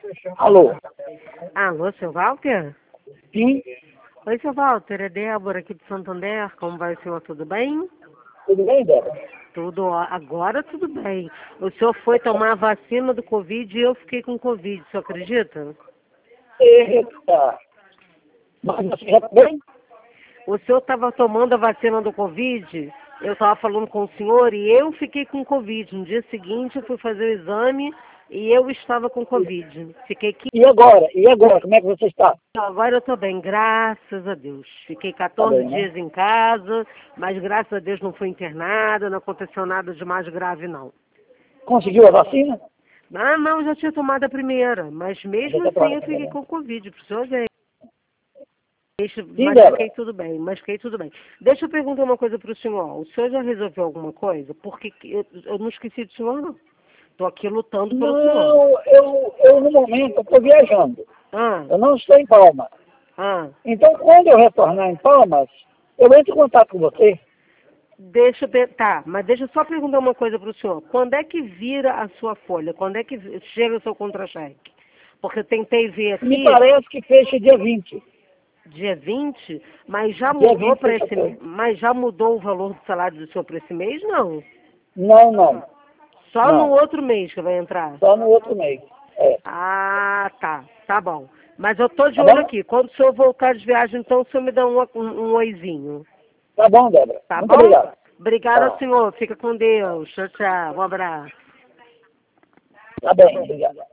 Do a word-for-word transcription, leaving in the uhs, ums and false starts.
Alô? Alô, seu Walter? Sim, Oi, seu Walter, é Débora aqui de Santander. Como vai o senhor? Tudo bem? tudo bem, Débora? Tudo, ó, agora tudo bem. O senhor foi tomar a vacina do Covid e eu fiquei com Covid, o senhor acredita? Eita! Mas você já está bem? O senhor estava tomando a vacina do Covid, eu estava falando com o senhor e eu fiquei com Covid. No dia seguinte eu fui fazer o exame e eu estava com Covid. Fiquei quinze. E agora? E agora? Como é que você está? Agora eu estou bem, graças a Deus. Fiquei Está quatorze bem, né? dias em casa, mas graças a Deus não fui internada, não aconteceu nada de mais grave não. Conseguiu a vacina? Ah, não, já tinha tomado a primeira, mas Já mesmo está assim tomando eu a fiquei primeira, né? com Covid, pro senhor ver. Deixa- Sim, Mas Débora. fiquei tudo bem, mas fiquei tudo bem. Deixa eu perguntar uma coisa para o senhor. O senhor já resolveu alguma coisa? Porque que- eu, eu não esqueci do senhor, não. Estou aqui lutando pelo senhor. Não, eu, eu no momento estou viajando. Ah, Eu não estou em Palmas. ah. Então, quando eu retornar em Palmas, eu entro em contato com você. Deixa eu per- tá, mas deixa eu só perguntar uma coisa para o senhor. Quando é que vira a sua folha? Quando é que vi- chega o seu contra-cheque? Porque eu tentei ver Me aqui, parece que fecha dia vinte. dia vinte, mas já Dia mudou vinte para fecha a esse, folha. mas já mudou o valor do salário do senhor para esse mês? Não. Não, não. Só no Não. outro mês que vai entrar. Só no outro mês. É. Ah, tá. Tá bom. Mas eu tô de Tá olho bom? aqui. Quando o senhor voltar de viagem, então o senhor me dá um, um, um oizinho. Tá bom, Débora. Tá Muito bom? obrigado. Obrigada, Tá. senhor. Fica com Deus. Tchau, tchau. Um abraço. Tá bem, obrigado.